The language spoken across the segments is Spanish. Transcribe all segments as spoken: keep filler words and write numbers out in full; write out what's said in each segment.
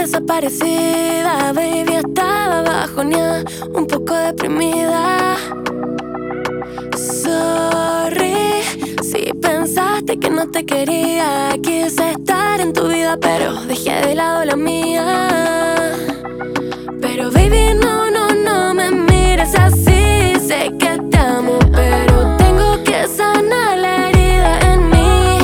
desaparecida, baby, estaba bajoneada, un poco deprimida. Sorry, si pensaste que no te quería, quise estar en tu vida, pero dejé de lado la mía. Pero baby, no, no, no me mires así, sé que te amo, pero tengo que sanar la herida en mí.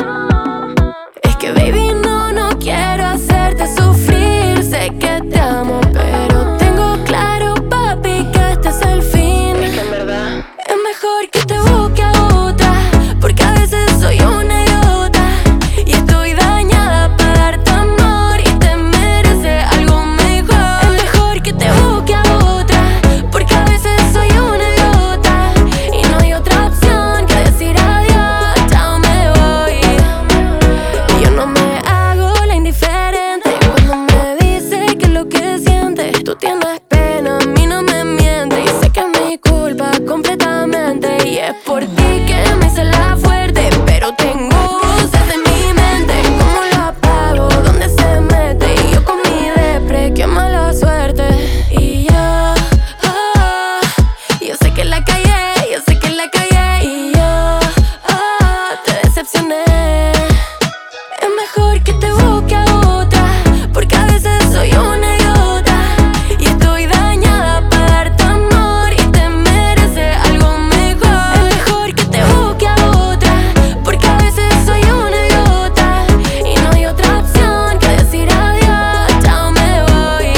Es que baby, no, no quiero hacerte sufrir, sé que te amo, pero tengo claro, papi, que este es el fin. Es que en verdad es mejor que te busque a otra, porque a veces soy una idiota y estoy dañada para darte amor y te merece algo mejor. Es mejor que te busque a otra, porque a veces soy una idiota y no hay otra opción que decir adiós, chao, me voy. Yo no me hago la indiferente cuando me dice que es lo que sientes. Tú tienes pena, a mí no me mientes, y sé que es mi culpa completamente, y es por ti que me hice la fuerte, pero tengo voces en mi mente. ¿Cómo lo apago? ¿Dónde se mete? Y yo con mi depre, qué mala suerte. Y yo, oh, yo sé que la callé, yo sé que la cagué, y yo, oh, te decepcioné. Es mejor que te busque a otra, porque a veces soy una idiota y estoy dañada para darte amor y te merece algo mejor. Es mejor que te busque a otra, porque a veces soy una idiota y no hay otra opción que decir adiós, chao, me voy.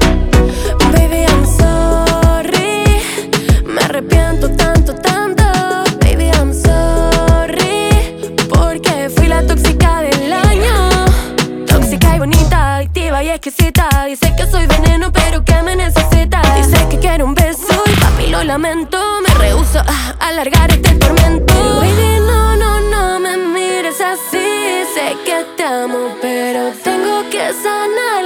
Baby, I'm sorry, me arrepiento tanto, tanto. Baby, I'm sorry, porque fui la tóxica del año. Tóxica y bonita, adictiva y exquisita. Dice que soy veneno, pero que me necesita. Dice que quiere un beso y papi, lo lamento. Me rehúso a alargar este tormento. Baby, no, no, no me mires así. Sé que te amo, pero tengo que sanar